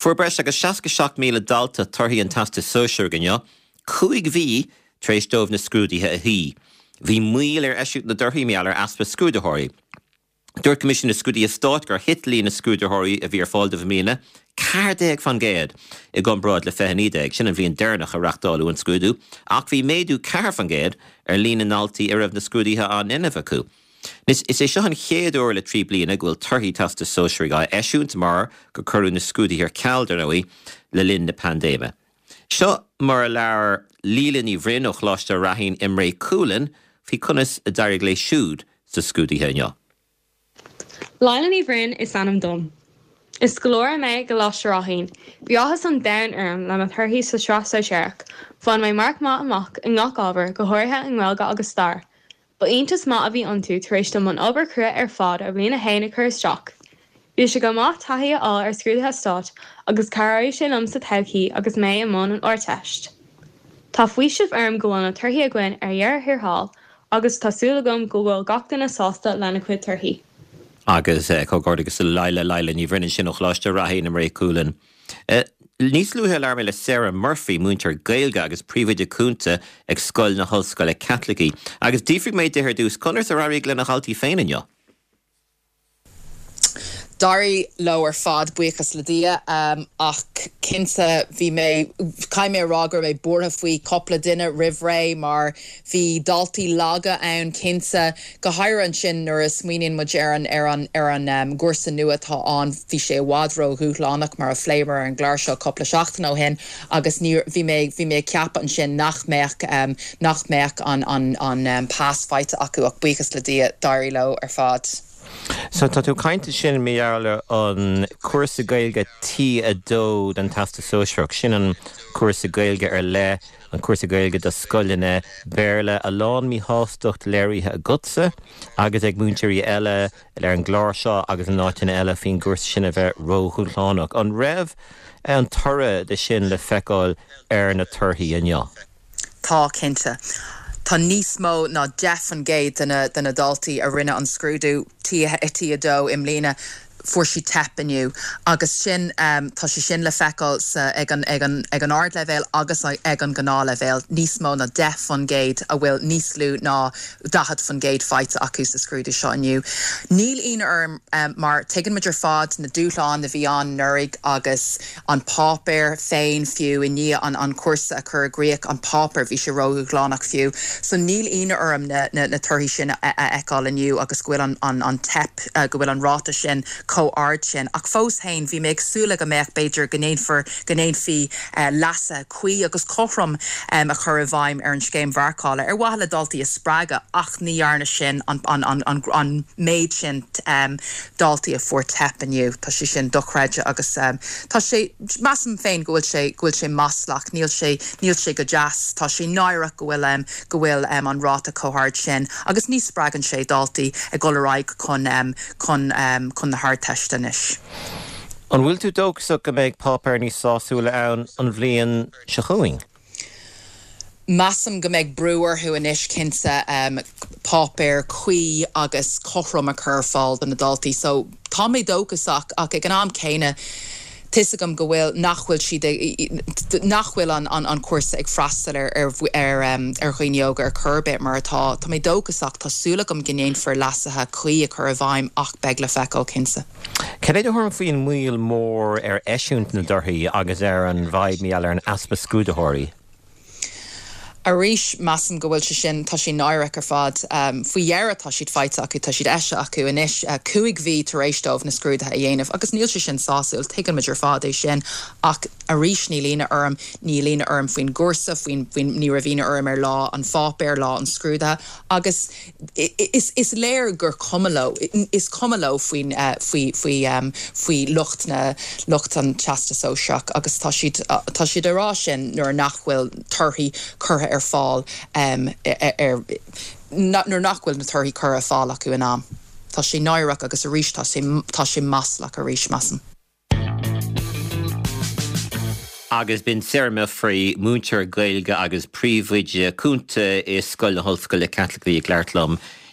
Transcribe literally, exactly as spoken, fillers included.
Fuair breis agus seasca seach míle dalta torthaí an tasta sóisiúr gneo, cúig bhí tréis dómh na scrúdaithe a hí. Bhí muil ar eisiút na dorthaí meall ar aspa scrúdathirí. Dúirt Comisiún na Scúdaí Stát gur hitlí na scrúdathirí a bhí ar fáil do bhmíle, cardéag fan géad i gcombráid le fechanídeag, sin an bhíon dearnach a reachtáú an scrúdú, ach bhí méadú car fan géad ar lína naltaí ar raibh na scrúdaithe an inmh acu. Nis is é seo an chéadúir le trí bliana ghfuil torthaí tasta sóisiúr gá eisiúnt mar go curú na scrúdaí ar cealdir nóí le linn na pandéime. Seo mar a leabhar lílan í bhrin ó chláiste rathín imré cúlan hí conas a dairg le siúd sa scrúdaithe neo. Láilan í bhrin is anam dom. Is golóir mé go láiste rathín. Bhí áthas an dain orm le mar thurthaí sa srasá seach, fan mé marc má amach in ngach ábhar go háirithe an nghilga agus star. Ba iontas má a bhí antú tar éis do an obair crua ar fád a bhíonna héna chur isteach. Bhí se go maith taithí á ar scrúdathe Stát agus caráidh sé lom sa todhchaí agus mé am món an orteist. Tá faoisimh orm go bhfuil na torthaí a gcuin ar dhearr thirthall agus tásúla gom go bhfuil gachtain na sásta lena chuid torthaí. Agus eh, cógáir agus leile leile ní bhrinne sin ó chláiste rathín imré cúlan. Eh, Níos luúthe lear mé le Sarah Murphy múntar gailge agus príomhaide cúnta ag scoil na hoscoil le Catlaigí. Agus dífrig méid de dús conar ar airigh le na haltaí féin inniu. Darí lower fad buchas le dia um, ach kinsa bhí mé caiim mé rágur mé bortha faoi coppla duine rihré mar bhí daltaí laga ann kinsa go háir an sin nuair a smaoiníonn muid ar an ar an ar an um, gúrsa nua atá an bhí sé wadró thuúlánach mar a fléimar an gláir seo coppla seachtain ó hin agus ní bhí mé bhí mé ceap an sin nach méach um, nach méach an an an um, pásfeite acu ach buchas le dia darí lo ar fad. So tá tú cainte sin méarla an cuasa gailge tí a dó den tasta sóisiúr, sin an cuasa gailge ar le, an cuasa gailge do scoilne béirle a lán mí hástocht léirithe a gutsa, agus ag múntirí eile le an gláir seo agus an náitina eile fin cuasa sin a bheith róthúlánach. An raibh an tora de sin le feiceáil ar na torthaí inniu. Tá cinnte. Tá níos mó ná deafan géad den adultaí a rinne an scrúdú tí tí a dó im lína fuair si tepaniu agus sin um, tá si sin le feiceáil sa ag an ag an ag an ard levéil agus ag an gná levéil níos mó na def fan géad a bhfuil níos lú ná dahad fan géad feite acu sa scrúdú seo aniu. Níl on orm um, mar tuigeann muidir fad na dúshlán na bhí an nurig agus an pápéir féin fiú i ní an an cuasa a chur gréach an pápéir bhí sé róú glánach fiú. So níl on orm na na, na turthaí sin a, a eáil aniu agus go bhfuil an an an tep uh, go bhfuil an ráta sin co-ard sin. Ach fós hain bhí méid súla go méach beidir gnéin for gnéin fi uh, lasa cuí agus chothrom um, a chur a bhaim ar an scéim bharcála. Ar wahala daltaí a sppraga ach níarna sin an, an, an, an, an méid sin um, daltaí a fuór tepaniu. Tá si sin dochreide agus um, tá sé massam féin gohfuil sé gohfuil sé maslach, níl sé níl sé go jazz, tá sé náireach go bhfuil um, go bhfuil um, an ráta co-ard sin agus níos spragan sé daltaí a goraig chun um, chun um, chun na hard testanis. An bhfuil tú dógsa go méid pápéir ní sáúla ann an bhliain se chuing? Massam go méid breúir hu inis cinsa um, pápéir cuí agus chothrom a chur fáil den adultaí. So tá mé dógasach ach ag an am céine Tisagam go bhfuil nachhfuil si nachhfuil an an an cuasa ag freistal ar ar ar um, ar chuineoga ar churbit mar atá tá mé dógasach tásúlagam gnéin for lasathe chuí a chur a bhaim ach beg le feiceáil cinsa. Can I do harm faoin muil mór ar eisiúnt na dorthaí agus ar an bhaid míall ar an aspa scúdathirí? A ríis massam go bhfuil se sin tá sin náireach ar fad um, faoi dhearra tá siad feite acu tá siad eise acu inis uh, cuaig bhí tar éis dómh na scrúdathe a dhéanamh agus níl se sin sáúil tuigeann muidir fád é sin ach a ríis ní lína orm ní lína orm faoin gúrsa faoin ní ra bhína orm ar lá an fápéir lá an scrúdathe agus is is léir gur cumaló is cumaló faoin uh, faoi faoi um, faoi lucht na lucht an teasta sóiseach agus tá siad uh, tá siad ará sin nuair nachhfuil torthaí curtha ar fáil um, ar nuair nachhfuil na torthaí curtha fáil acu in am. Tá sé náireach agus a ríis tá sé maslach a ríis massam. Agus bin Sarah Murphy múntar gailge agus príomhuide cúnta is scoil na hoscoil le Catlaigí ag leirtlam